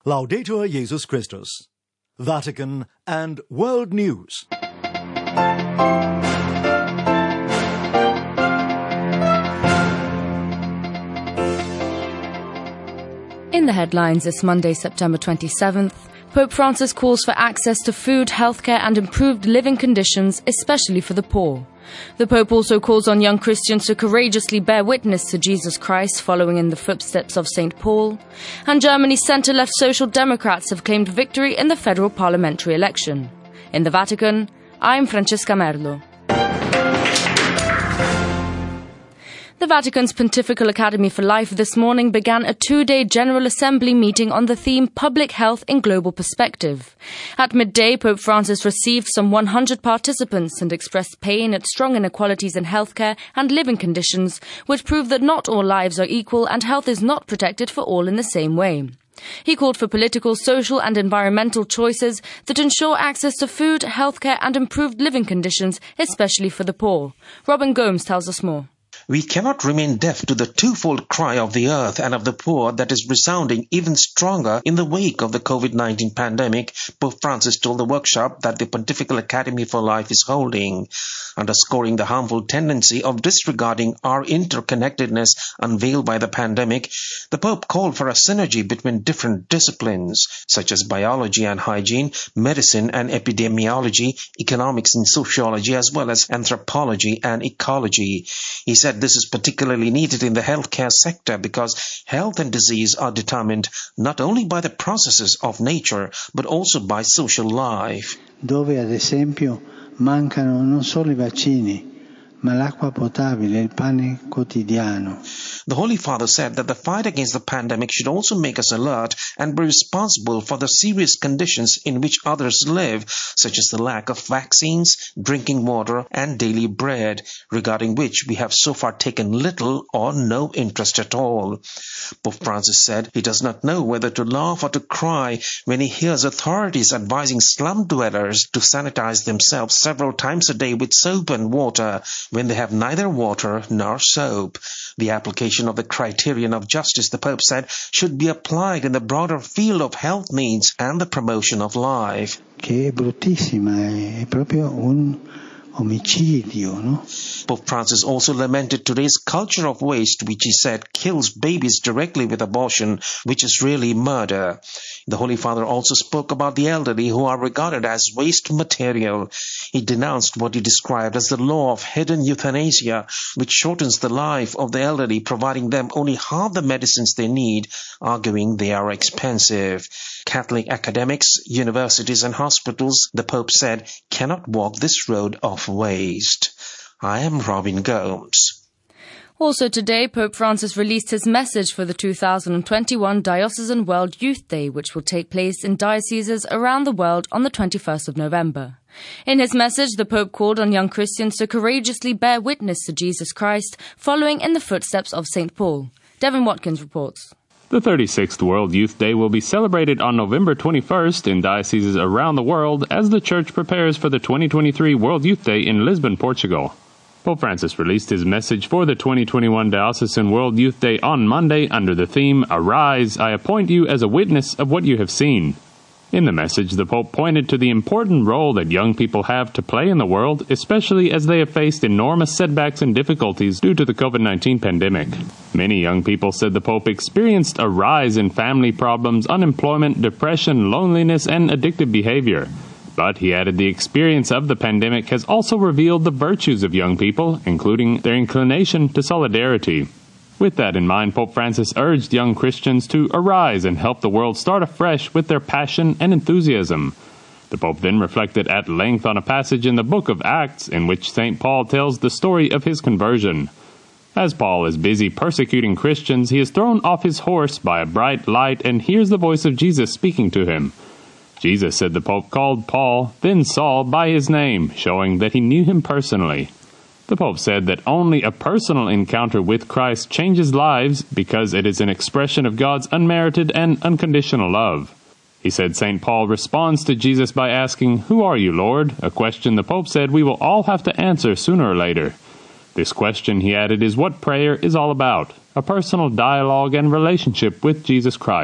Laudetur Jesus Christus. Vatican and World News. In the headlines this Monday, September 27th, Pope Francis calls for access to food, healthcare and improved living conditions, especially for the poor. The Pope also calls on young Christians to courageously bear witness to Jesus Christ, following in the footsteps of St. Paul. And Germany's centre-left Social Democrats have claimed victory in the federal parliamentary election. In the Vatican, I'm Francesca Merlo. The Vatican's Pontifical Academy for Life this morning began a two-day General Assembly meeting on the theme Public Health in Global Perspective. At midday, Pope Francis received some 100 participants and expressed pain at strong inequalities in healthcare and living conditions, which prove that not all lives are equal and health is not protected for all in the same way. He called for political, social and environmental choices that ensure access to food, healthcare and improved living conditions, especially for the poor. Robin Gomes tells us more. We cannot remain deaf to the twofold cry of the earth and of the poor that is resounding even stronger in the wake of the COVID-19 pandemic, Pope Francis told the workshop that the Pontifical Academy for Life is holding. Underscoring the harmful tendency of disregarding our interconnectedness unveiled by the pandemic, the Pope called for a synergy between different disciplines, such as biology and hygiene, medicine and epidemiology, economics and sociology, as well as anthropology and ecology. He said this is particularly needed in the healthcare sector because health and disease are determined not only by the processes of nature, but also by social life. Dove, ad esempio, mancano non solo i vaccini, ma l'acqua potabile e il pane quotidiano. The Holy Father said that the fight against the pandemic should also make us alert and be responsible for the serious conditions in which others live, such as the lack of vaccines, drinking water, and daily bread, regarding which we have so far taken little or no interest at all. Pope Francis said he does not know whether to laugh or to cry when he hears authorities advising slum dwellers to sanitize themselves several times a day with soap and water when they have neither water nor soap. The application of the criterion of justice, the Pope said, should be applied in the broader field of health needs and the promotion of life. Che è bruttissima, è proprio un omicidio, no? Pope Francis also lamented today's culture of waste, which he said kills babies directly with abortion, which is really murder. The Holy Father also spoke about the elderly who are regarded as waste material. He denounced what he described as the law of hidden euthanasia, which shortens the life of the elderly, providing them only half the medicines they need, arguing they are expensive. Catholic academics, universities and hospitals, the Pope said, cannot walk this road of waste. I am Robin Gomes. Also today, Pope Francis released his message for the 2021 Diocesan World Youth Day, which will take place in dioceses around the world on the 21st of November. In his message, the Pope called on young Christians to courageously bear witness to Jesus Christ, following in the footsteps of St. Paul. Devin Watkins reports. The 36th World Youth Day will be celebrated on November 21st in dioceses around the world as the Church prepares for the 2023 World Youth Day in Lisbon, Portugal. Pope Francis released his message for the 2021 Diocesan World Youth Day on Monday under the theme, Arise, I appoint you as a witness of what you have seen. In the message, the Pope pointed to the important role that young people have to play in the world, especially as they have faced enormous setbacks and difficulties due to the COVID-19 pandemic. Many young people, said the Pope, experienced a rise in family problems, unemployment, depression, loneliness, and addictive behavior. But, he added, the experience of the pandemic has also revealed the virtues of young people, including their inclination to solidarity. With that in mind, Pope Francis urged young Christians to arise and help the world start afresh with their passion and enthusiasm. The Pope then reflected at length on a passage in the book of Acts in which St. Paul tells the story of his conversion. As Paul is busy persecuting Christians, he is thrown off his horse by a bright light and hears the voice of Jesus speaking to him. Jesus, said the Pope, called Paul, then Saul, by his name, showing that he knew him personally. The Pope said that only a personal encounter with Christ changes lives because it is an expression of God's unmerited and unconditional love. He said St. Paul responds to Jesus by asking, Who are you, Lord? A question the Pope said we will all have to answer sooner or later. This question, he added, is what prayer is all about, a personal dialogue and relationship with Jesus Christ.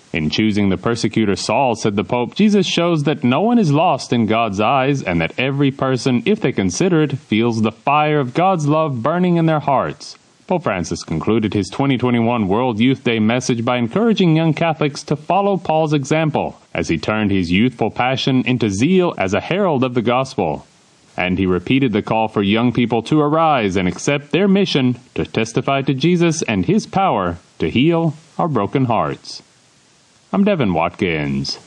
In choosing the persecutor Saul, said the Pope, Jesus shows that no one is lost in God's eyes and that every person, if they consider it, feels the fire of God's love burning in their hearts. Pope Francis concluded his 2021 World Youth Day message by encouraging young Catholics to follow Paul's example as he turned his youthful passion into zeal as a herald of the gospel. And he repeated the call for young people to arise and accept their mission to testify to Jesus and his power to heal our broken hearts. I'm Devin Watkins.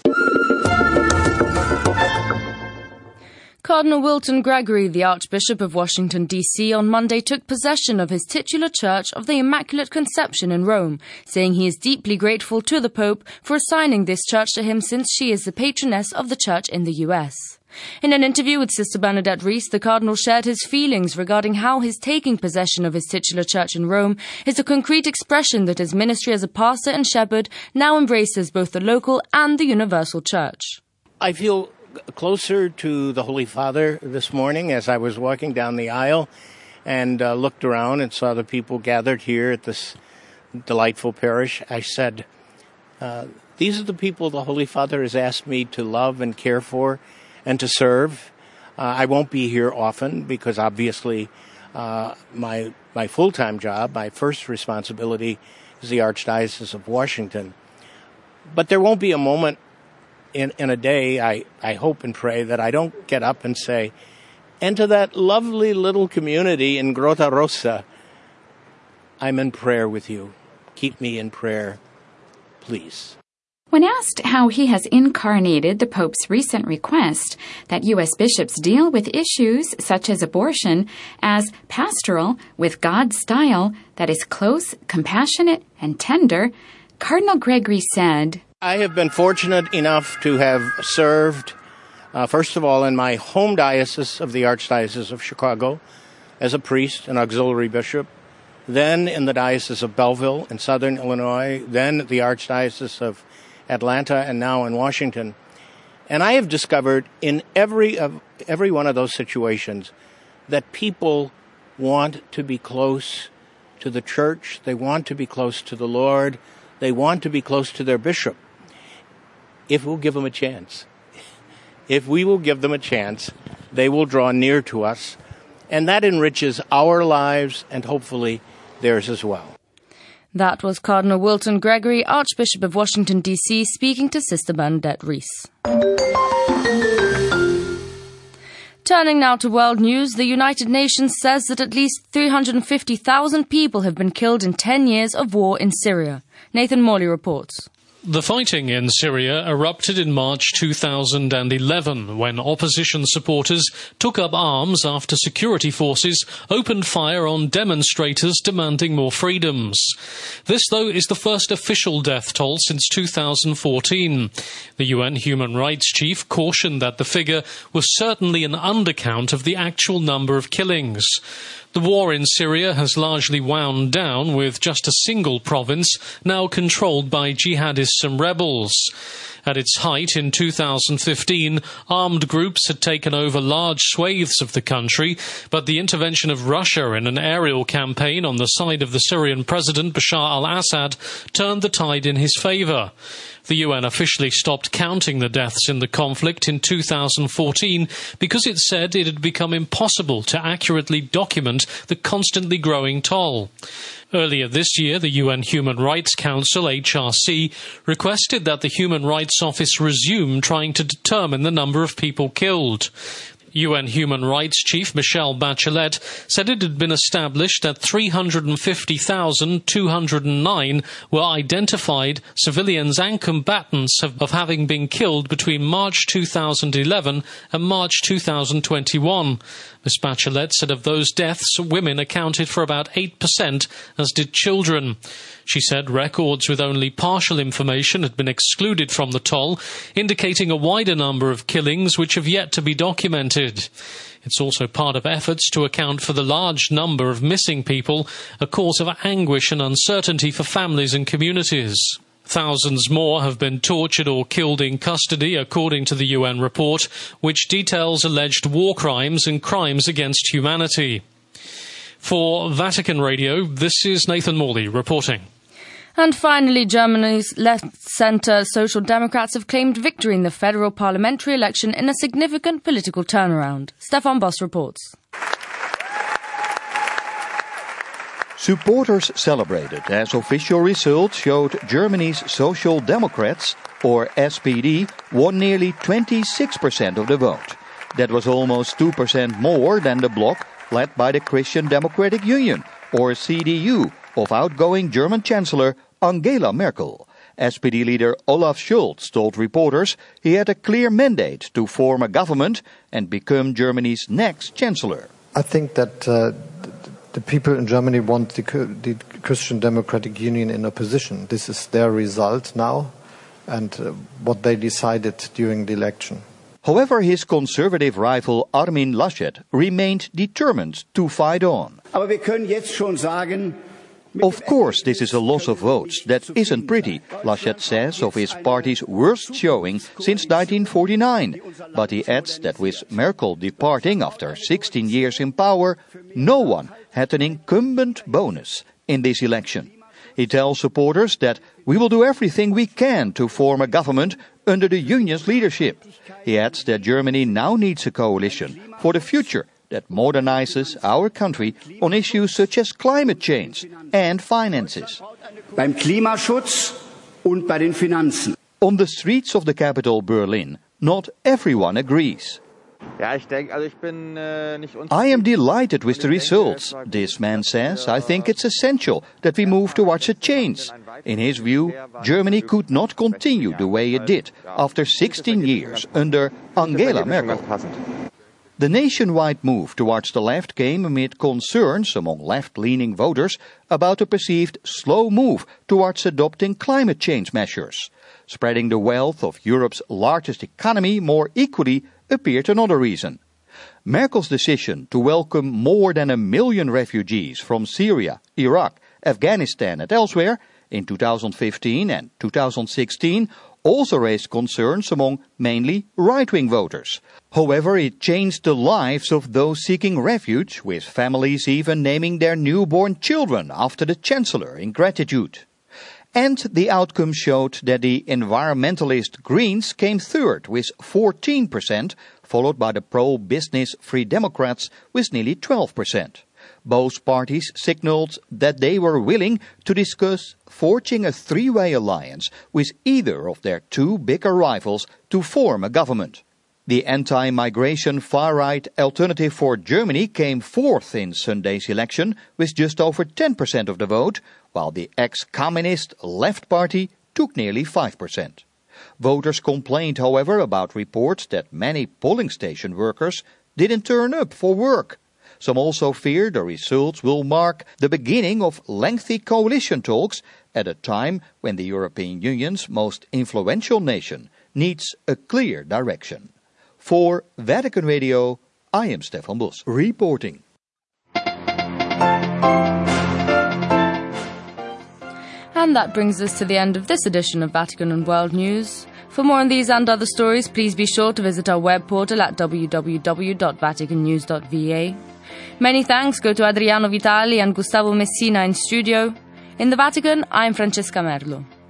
Cardinal Wilton Gregory, the Archbishop of Washington, D.C., on Monday took possession of his titular church of the Immaculate Conception in Rome, saying he is deeply grateful to the Pope for assigning this church to him since she is the patroness of the church in the U.S. In an interview with Sister Bernadette Rees, the Cardinal shared his feelings regarding how his taking possession of his titular church in Rome is a concrete expression that his ministry as a pastor and shepherd now embraces both the local and the universal church. I feel closer to the Holy Father this morning as I was walking down the aisle and looked around and saw the people gathered here at this delightful parish. I said, these are the people the Holy Father has asked me to love and care for and to serve. I won't be here often because obviously my full-time job, my first responsibility is the Archdiocese of Washington. But there won't be a moment in a day, I hope and pray, that I don't get up and say, and to that lovely little community in Grota Rossa, I'm in prayer with you. Keep me in prayer, please. When asked how he has incarnated the Pope's recent request that U.S. bishops deal with issues such as abortion as pastoral with God's style that is close, compassionate, and tender, Cardinal Gregory said, I have been fortunate enough to have served, first of all, in my home diocese of the Archdiocese of Chicago as a priest and auxiliary bishop, then in the Diocese of Belleville in southern Illinois, then the Archdiocese of Atlanta, and now in Washington. And I have discovered in every one of those situations that people want to be close to the church, they want to be close to the Lord, they want to be close to their bishop. If we'll give them a chance. If we will give them a chance, they will draw near to us, and that enriches our lives and hopefully theirs as well. That was Cardinal Wilton Gregory, Archbishop of Washington, D.C., speaking to Sister Bernadette Rees. Turning now to world news, the United Nations says that at least 350,000 people have been killed in 10 years of war in Syria. Nathan Morley reports. The fighting in Syria erupted in March 2011 when opposition supporters took up arms after security forces opened fire on demonstrators demanding more freedoms. This, though, is the first official death toll since 2014. The UN Human Rights Chief cautioned that the figure was certainly an undercount of the actual number of killings. The war in Syria has largely wound down, with just a single province now controlled by jihadists and rebels. At its height in 2015, armed groups had taken over large swathes of the country, but the intervention of Russia in an aerial campaign on the side of the Syrian president Bashar al-Assad turned the tide in his favour. The UN officially stopped counting the deaths in the conflict in 2014 because it said it had become impossible to accurately document the constantly growing toll. Earlier this year, the UN Human Rights Council, HRC, requested that the Human Rights Office resume trying to determine the number of people killed. UN Human Rights Chief Michelle Bachelet said it had been established that 350,209 were identified civilians and combatants of having been killed between March 2011 and March 2021. Ms. Bachelet said of those deaths, women accounted for about 8%, as did children. She said records with only partial information had been excluded from the toll, indicating a wider number of killings which have yet to be documented. It's also part of efforts to account for the large number of missing people, a cause of anguish and uncertainty for families and communities. Thousands more have been tortured or killed in custody, according to the UN report, which details alleged war crimes and crimes against humanity. For Vatican Radio, this is Nathan Morley reporting. And finally, Germany's left-centre Social Democrats have claimed victory in the federal parliamentary election in a significant political turnaround. Stefan Boss reports. Supporters celebrated as official results showed Germany's Social Democrats, or SPD, won nearly 26% of the vote. That was almost 2% more than the bloc led by the Christian Democratic Union, or CDU, of outgoing German Chancellor Angela Merkel. SPD leader Olaf Scholz told reporters he had a clear mandate to form a government and become Germany's next Chancellor. I think that the people in Germany want the Christian Democratic Union in opposition. This is their result now and what they decided during the election. However, his conservative rival Armin Laschet remained determined to fight on. Of course, this is a loss of votes that isn't pretty, Laschet says of his party's worst showing since 1949. But he adds that with Merkel departing after 16 years in power, no one had an incumbent bonus in this election. He tells supporters that we will do everything we can to form a government under the union's leadership. He adds that Germany now needs a coalition for the future that modernizes our country on issues such as climate change and finances. Beim Klimaschutz und bei den Finanzen. On the streets of the capital Berlin, not everyone agrees. I am delighted with the results, this man says. I think it's essential that we move towards a change. In his view, Germany could not continue the way it did after 16 years under Angela Merkel. The nationwide move towards the left came amid concerns among left-leaning voters about a perceived slow move towards adopting climate change measures. Spreading the wealth of Europe's largest economy more equally appeared another reason. Merkel's decision to welcome more than 1 million refugees from Syria, Iraq, Afghanistan and elsewhere in 2015 and 2016 also raised concerns among mainly right-wing voters. However, it changed the lives of those seeking refuge, with families even naming their newborn children after the Chancellor in gratitude. And the outcome showed that the environmentalist Greens came third with 14%, followed by the pro-business Free Democrats with nearly 12%. Both parties signaled that they were willing to discuss forging a three-way alliance with either of their two bigger rivals to form a government. The anti-migration far-right Alternative for Germany came fourth in Sunday's election with just over 10% of the vote, while the ex-communist Left Party took nearly 5%. Voters complained, however, about reports that many polling station workers didn't turn up for work. Some also fear the results will mark the beginning of lengthy coalition talks at a time when the European Union's most influential nation needs a clear direction. For Vatican Radio, I am Stefan Bos, reporting. And that brings us to the end of this edition of Vatican and World News. For more on these and other stories, please be sure to visit our web portal at www.vaticannews.va. Many thanks go to Adriano Vitali and Gustavo Messina in studio. In the Vatican, I'm Francesca Merlo.